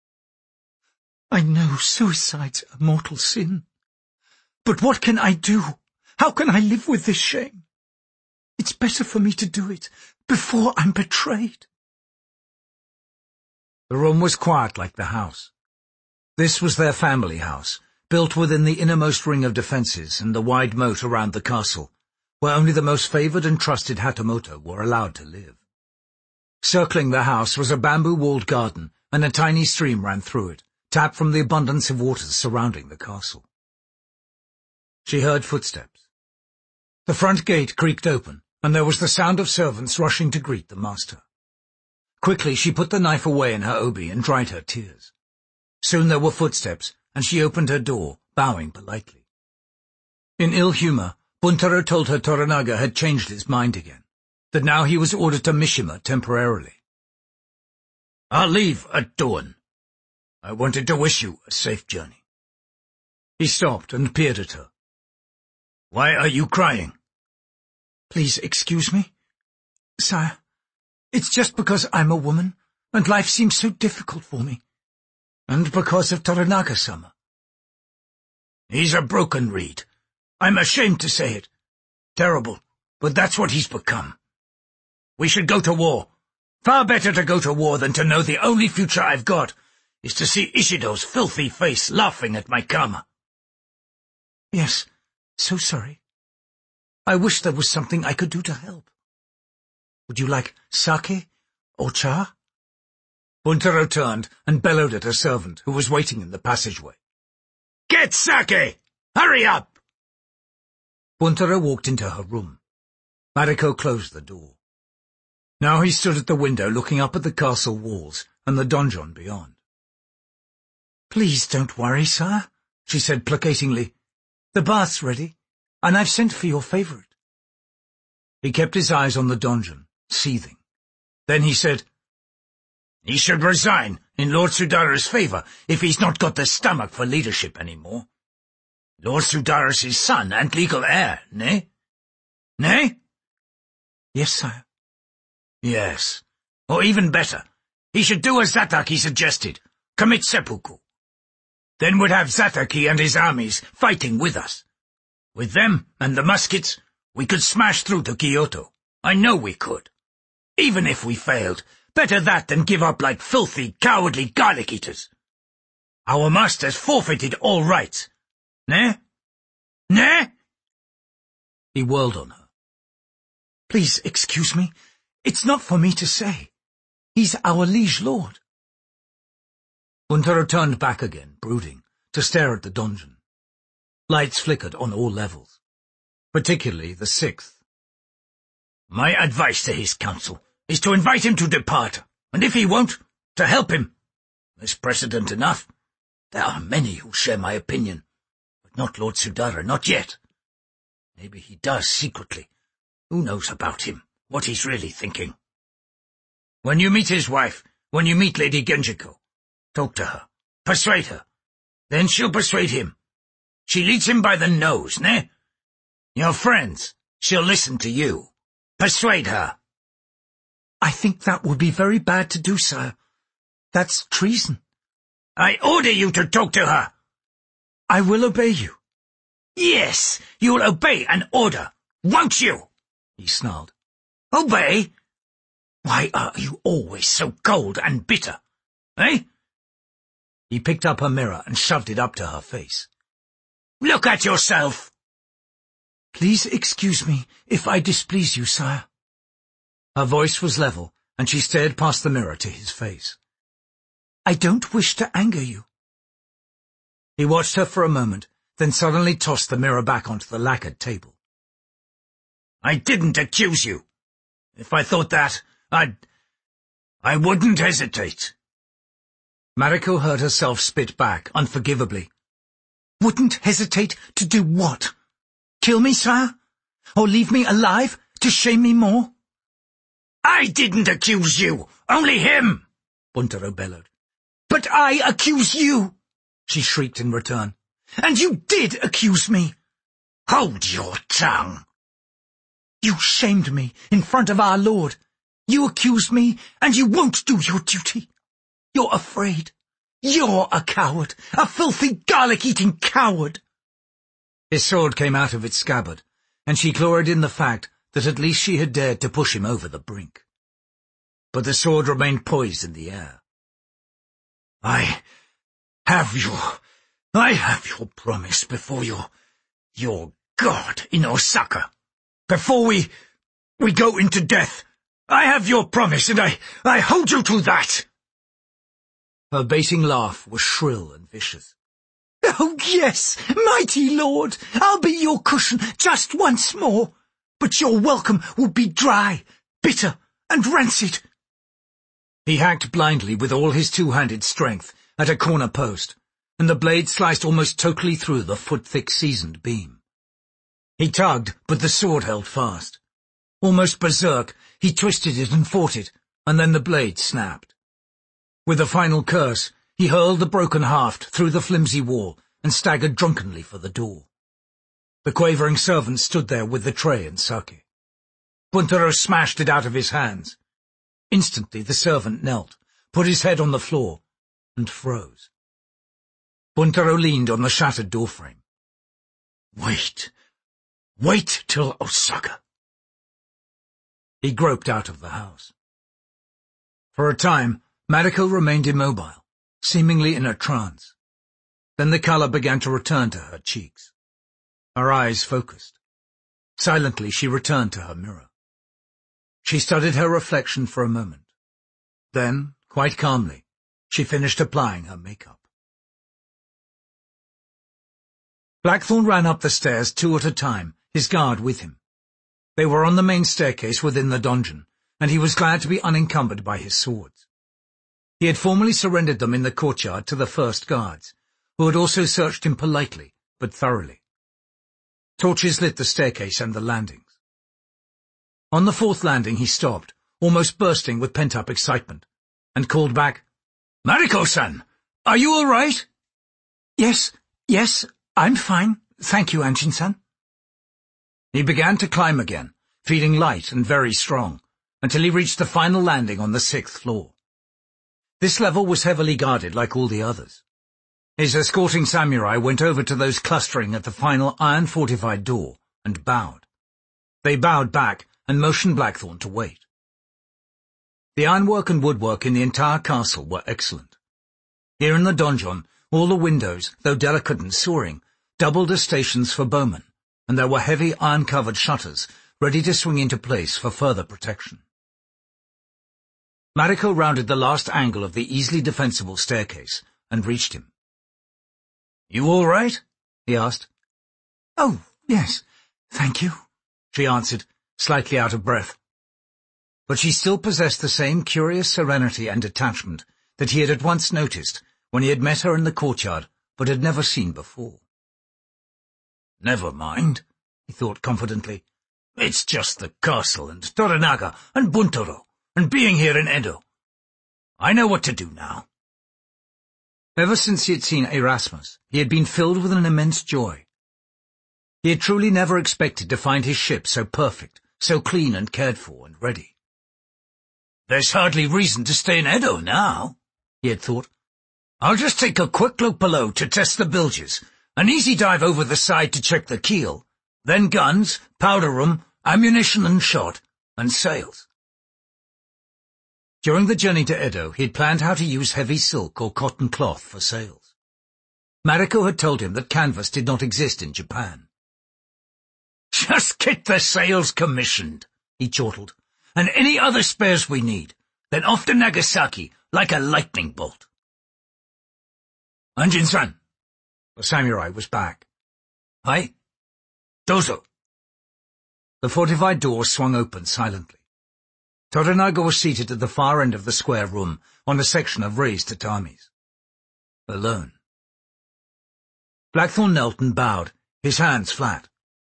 I know suicide's a mortal sin. But what can I do? How can I live with this shame? It's better for me to do it before I'm betrayed. The room was quiet like the house. This was their family house, built within the innermost ring of defences and the wide moat around the castle, where only the most favoured and trusted Hatamoto were allowed to live. Circling the house was a bamboo-walled garden, and a tiny stream ran through it, tapped from the abundance of waters surrounding the castle. She heard footsteps. The front gate creaked open, and there was the sound of servants rushing to greet the master. Quickly she put the knife away in her obi and dried her tears. Soon there were footsteps, and she opened her door, bowing politely. In ill humour, Buntaro told her Toranaga had changed his mind again, that now he was ordered to Mishima temporarily. I'll leave at dawn. I wanted to wish you a safe journey. He stopped and peered at her. Why are you crying? Please excuse me. Sire, it's just because I'm a woman, and life seems so difficult for me. And because of Toranaga-sama. He's a broken reed. I'm ashamed to say it. Terrible, but that's what he's become. We should go to war. Far better to go to war than to know the only future I've got is to see Ishido's filthy face laughing at my karma. Yes, so sorry. I wish there was something I could do to help. Would you like sake or cha? Buntaro turned and bellowed at a servant who was waiting in the passageway. Get sake! Hurry up! Buntaro walked into her room. Mariko closed the door. Now he stood at the window looking up at the castle walls and the donjon beyond. Please don't worry, sire, she said placatingly. The bath's ready, and I've sent for your favourite. He kept his eyes on the donjon, seething. Then he said, He should resign in Lord Sudara's favour if he's not got the stomach for leadership any more. Lord Sudara's his son and legal heir, nay? Nay? Yes, sire. Yes. Or even better, he should do as Zataki suggested, commit seppuku. Then we'd have Zataki and his armies fighting with us. With them and the muskets, we could smash through to Kyoto. I know we could. Even if we failed, better that than give up like filthy, cowardly garlic eaters. Our master's forfeited all rights. Né? Né? He whirled on her. Please excuse me. It's not for me to say. He's our liege lord. Buntaro turned back again, brooding, to stare at the donjon. Lights flickered on all levels, particularly the sixth. My advice to his council is to invite him to depart, and if he won't, to help him. There's precedent enough. There are many who share my opinion, but not Lord Sudara, not yet. Maybe he does secretly. Who knows about him, what he's really thinking? When you meet his wife, when you meet Lady Genjiko, talk to her, persuade her. Then she'll persuade him. She leads him by the nose, ne? You're friends. She'll listen to you. Persuade her. I think that would be very bad to do, sire. That's treason. I order you to talk to her. I will obey you. Yes, you'll obey an order, won't you? He snarled. Obey? Why are you always so cold and bitter, eh? He picked up her mirror and shoved it up to her face. Look at yourself! Please excuse me if I displease you, sire. Her voice was level, and she stared past the mirror to his face. I don't wish to anger you. He watched her for a moment, then suddenly tossed the mirror back onto the lacquered table. I didn't accuse you. If I thought that, I'd... I wouldn't hesitate. Mariko heard herself spit back, unforgivably. Wouldn't hesitate to do what? Kill me, sire? Or leave me alive to shame me more? I didn't accuse you, only him, Buntaro bellowed. But I accuse you, she shrieked in return. And you did accuse me. Hold your tongue. You shamed me in front of our lord. You accused me, and you won't do your duty. You're afraid. You're a coward, a filthy garlic-eating coward. His sword came out of its scabbard, and she gloried in the fact that at least she had dared to push him over the brink. But the sword remained poised in the air. I have your... I have your promise before your... your god in Osaka. Before we... we go into death. I have your promise, and I... I hold you to that. Her baiting laugh was shrill and vicious. Oh, yes, mighty lord, I'll be your cushion just once more. But your welcome will be dry, bitter, and rancid. He hacked blindly with all his two-handed strength at a corner post, and the blade sliced almost totally through the foot-thick seasoned beam. He tugged, but the sword held fast. Almost berserk, he twisted it and fought it, and then the blade snapped. With a final curse, he hurled the broken haft through the flimsy wall and staggered drunkenly for the door. The quavering servant stood there with the tray and sake. Buntaro smashed it out of his hands. Instantly the servant knelt, put his head on the floor, and froze. Buntaro leaned on the shattered doorframe. Wait. Wait till Osaka. He groped out of the house. For a time, Mariko remained immobile, seemingly in a trance. Then the colour began to return to her cheeks. Her eyes focused. Silently she returned to her mirror. She studied her reflection for a moment. Then, quite calmly, she finished applying her makeup. Blackthorn ran up the stairs two at a time, his guard with him. They were on the main staircase within the donjon, and he was glad to be unencumbered by his swords. He had formally surrendered them in the courtyard to the first guards, who had also searched him politely, but thoroughly. Torches lit the staircase and the landings. On the fourth landing he stopped, almost bursting with pent-up excitement, and called back, "Mariko-san, are you all right?" Yes, yes, I'm fine, thank you, Anjin-san." He began to climb again, feeling light and very strong, until he reached the final landing on the sixth floor. This level was heavily guarded like all the others. His escorting samurai went over to those clustering at the final iron-fortified door and bowed. They bowed back and motioned Blackthorn to wait. The ironwork and woodwork in the entire castle were excellent. Here in the donjon, all the windows, though delicate and soaring, doubled as stations for bowmen, and there were heavy iron-covered shutters ready to swing into place for further protection. Mariko rounded the last angle of the easily defensible staircase and reached him. "You all right?" he asked. "Oh, yes, thank you," she answered, slightly out of breath. But she still possessed the same curious serenity and detachment that he had at once noticed when he had met her in the courtyard but had never seen before. "Never mind," he thought confidently. "It's just the castle and Toranaga and Buntoro and being here in Edo. I know what to do now." Ever since he had seen Erasmus, he had been filled with an immense joy. He had truly never expected to find his ship so perfect, so clean and cared for and ready. "There's hardly reason to stay in Edo now," he had thought. "I'll just take a quick look below to test the bilges, an easy dive over the side to check the keel, then guns, powder room, ammunition and shot, and sails." During the journey to Edo, he had planned how to use heavy silk or cotton cloth for sails. Mariko had told him that canvas did not exist in Japan. "Just get the sails commissioned," he chortled, "and any other spares we need, then off to Nagasaki like a lightning bolt." "Anjin-san." The samurai was back. "Hi? Dozo." The fortified door swung open silently. Toranaga was seated at the far end of the square room on a section of raised tatamis. Alone. Blackthorn knelt and bowed, his hands flat.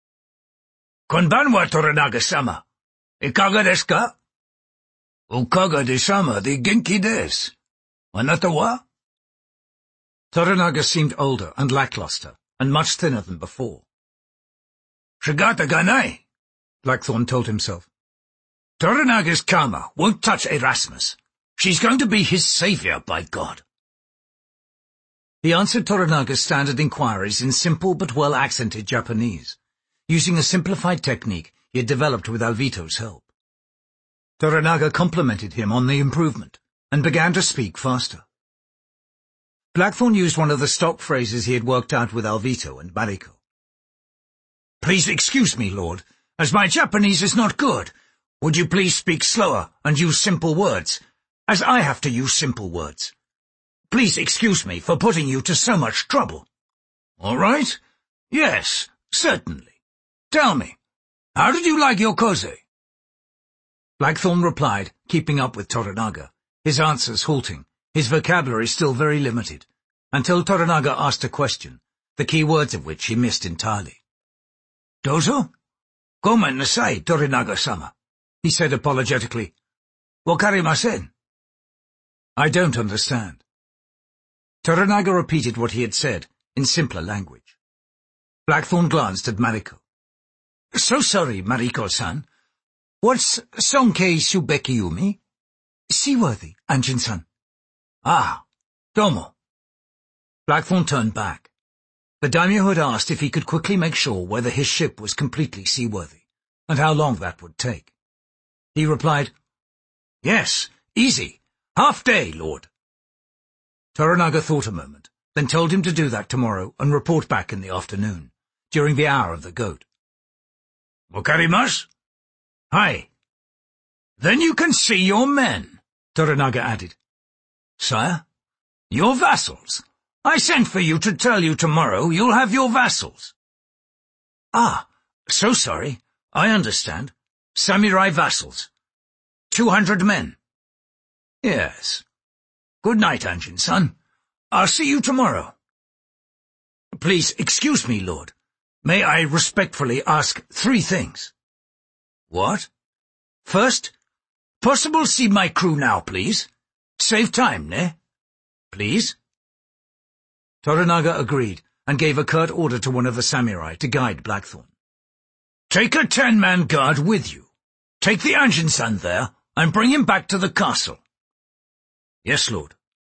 "Konbanwa, Toranaga-sama. Ikaga desu ka?" "Okaga de-sama de genki desu. Anata wa?" Toranaga seemed older and lackluster, and much thinner than before. "Shigata ga nai," Blackthorn told himself. "Toranaga's karma won't touch Erasmus. She's going to be his savior, by God." He answered Toranaga's standard inquiries in simple but well-accented Japanese, using a simplified technique he had developed with Alvito's help. Toranaga complimented him on the improvement, and began to speak faster. Blackthorn used one of the stock phrases he had worked out with Alvito and Mariko. "Please excuse me, Lord, as my Japanese is not good. Would you please speak slower and use simple words, as I have to use simple words? Please excuse me for putting you to so much trouble." "All right. Yes, certainly. Tell me, how did you like your kose?" Blackthorn replied, keeping up with Toranaga, his answers halting, his vocabulary still very limited, until Toranaga asked a question, the key words of which he missed entirely. "Dozo? Gomen nasai, Toranaga-sama," he said apologetically. "Wakarimasen." "I don't understand." Toranaga repeated what he had said, in simpler language. Blackthorn glanced at Mariko. "So sorry, Mariko-san. What's Sonkei Subeki Yumi?" "Seaworthy, Anjin-san." "Ah, domo." Blackthorn turned back. The daimyo had asked if he could quickly make sure whether his ship was completely seaworthy, and how long that would take. He replied, "Yes, easy. Half day, Lord." Toranaga thought a moment, then told him to do that tomorrow and report back in the afternoon, during the hour of the goat. "Wakarimasu? Hi. Then you can see your men," Toranaga added. "Sire, your vassals. I sent for you to tell you tomorrow you'll have your vassals." "Ah, so sorry. I understand. Samurai vassals. Two hundred men." "Yes. Good night, Anjin-san. I'll see you tomorrow." "Please excuse me, Lord. May I respectfully ask three things?" "What?" "First, possible see my crew now, please. Save time, ne? Please?" Toranaga agreed and gave a curt order to one of the samurai to guide Blackthorn. "Take a ten-man guard with you. Take the Anjin-san there and bring him back to the castle." "Yes, Lord."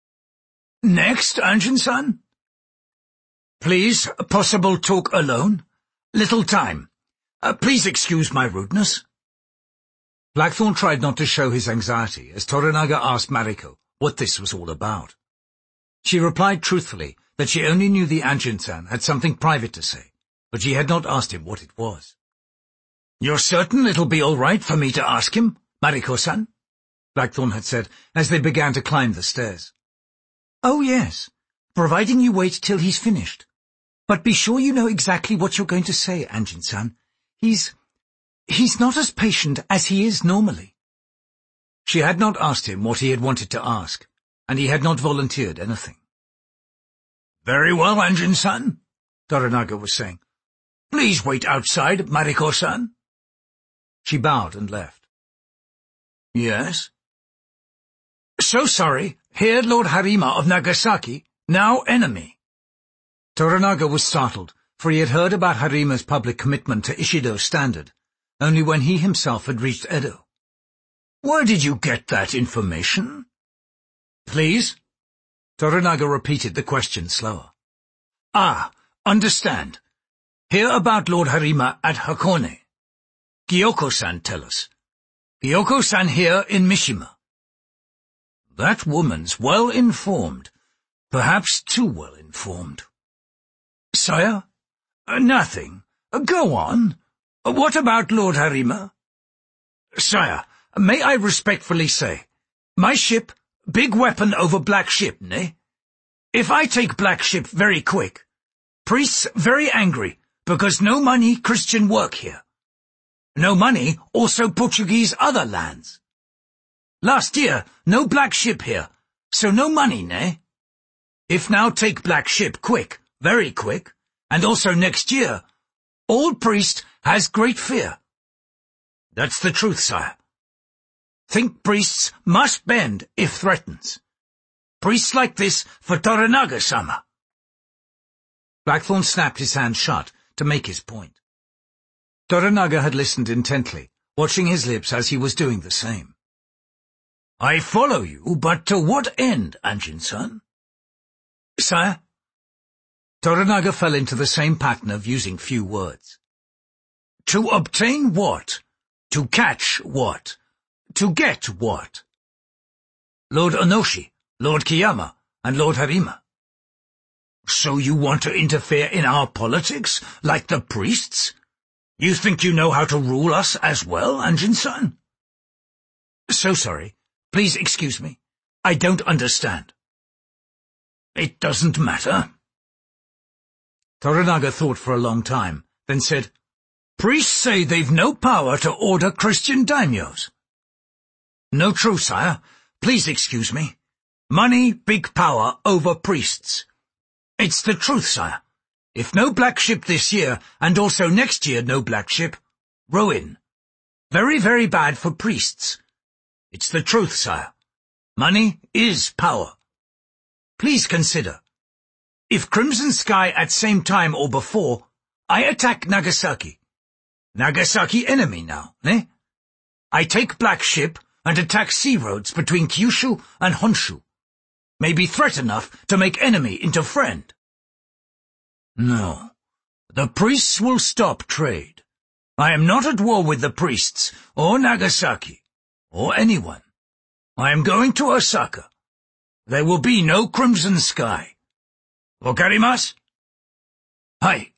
"Next, Anjin-san?" "Please, possible talk alone? Little time. Uh, please excuse my rudeness." Blackthorn tried not to show his anxiety as Toranaga asked Mariko what this was all about. She replied truthfully that she only knew the Anjin-san had something private to say, but she had not asked him what it was. "You're certain it'll be all right for me to ask him, Mariko-san?" Blackthorn had said as they began to climb the stairs. "Oh, yes, providing you wait till he's finished. But be sure you know exactly what you're going to say, Anjin-san. He's... he's not as patient as he is normally." She had not asked him what he had wanted to ask, and he had not volunteered anything. "Very well, Anjin-san," Toranaga was saying. "Please wait outside, Mariko-san." She bowed and left. "Yes?" "So sorry. Here Lord Harima of Nagasaki, now enemy." Toranaga was startled, for he had heard about Harima's public commitment to Ishido's standard, only when he himself had reached Edo. "Where did you get that information?" "Please?" Toranaga repeated the question slower. "Ah, understand. Hear about Lord Harima at Hakone. Gyoko-san tell us. Gyoko-san here in Mishima." "That woman's well-informed, perhaps too well-informed." "Sire? Uh, nothing. Uh, go on. Uh, what about Lord Harima?" "Sire, may I respectfully say, my ship, big weapon over black ship, ne? If I take black ship very quick, priests very angry, because no money Christian work here. No money also Portuguese other lands. Last year, no black ship here, so no money, ne? If now take black ship quick, very quick, and also next year, all priest has great fear." "That's the truth, sire. Think priests must bend if threatens. Priests like this for Toranaga-sama." Blackthorn snapped his hand shut to make his point. Toranaga had listened intently, watching his lips as he was doing the same. "I follow you, but to what end, Anjin-san?" "Sire?" Toranaga fell into the same pattern of using few words. "To obtain what? To catch what? To get what?" "Lord Onoshi, Lord Kiyama, and Lord Harima." "So you want to interfere in our politics, like the priests? You think you know how to rule us as well, Anjin-san?" "So sorry. Please excuse me. I don't understand." "It doesn't matter." Toranaga thought for a long time, then said, "Priests say they've no power to order Christian daimyos." "No true, sire. Please excuse me. Money, big power over priests. It's the truth, sire. If no black ship this year, and also next year no black ship, ruin. Very, very bad for priests. It's the truth, sire. Money is power. Please consider. If Crimson Sky at same time or before, I attack Nagasaki. Nagasaki enemy now, eh? I take black ship and attack sea roads between Kyushu and Honshu. Maybe threat enough to make enemy into friend. No, the priests will stop trade. I am not at war with the priests or Nagasaki. or anyone. I am going to Osaka. There will be no crimson sky. Wakarimasu? Hai.